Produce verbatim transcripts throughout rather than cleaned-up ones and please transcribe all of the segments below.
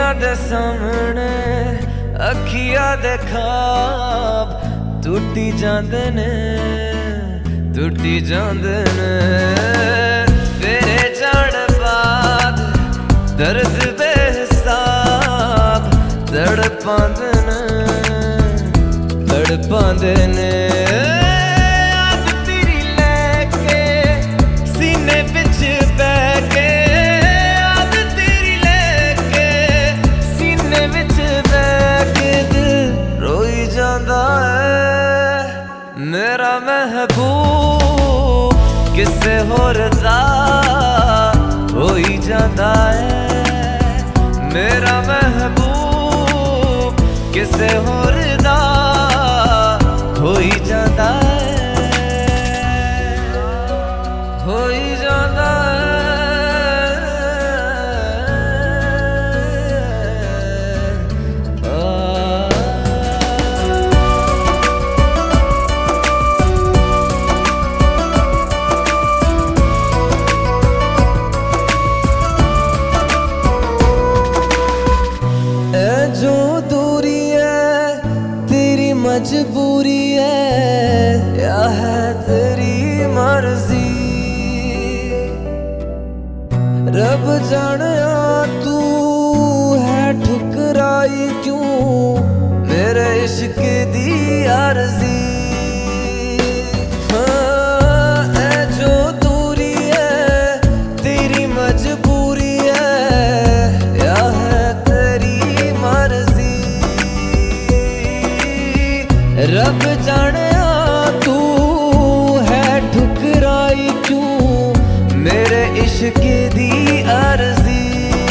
अखियां दे सामने अखियां दे ख्वाब टूटी जांदे ने टूटी जांदे ने तेरे जान बाद दर्द बेहिसाब तड़पांदे ने तड़पांदे ने मेरा महबूब किसे होर दा होई जांदा है मेरा महबूब किसे होर दा होई जांदा है होई जांदा मजबूरी है या है तेरी मर्जी रब जाने तू है ठुकराई क्यों मेरे इश्क दी अर्जी हाँ ऐ जो दूरी है तेरी मजबूरी है या है तेरी मर्जी रब जाने तू है ठुकराई क्यों मेरे इश्क दी अर्जी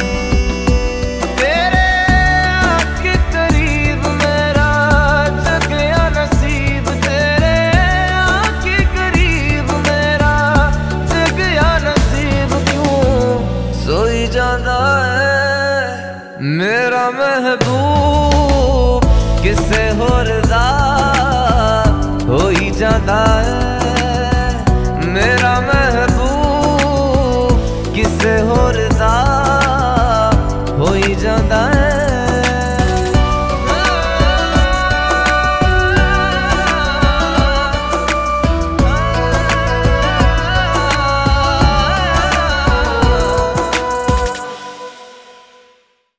तेरे आके करीब मेरा जग गया नसीब तेरे आके करीब मेरा जग गया नसीब क्यों सोई जांदा है मेरा महबूब किसे होर दा होई जांदा है मेरा महबूब किसे होर दा होई जांदा है।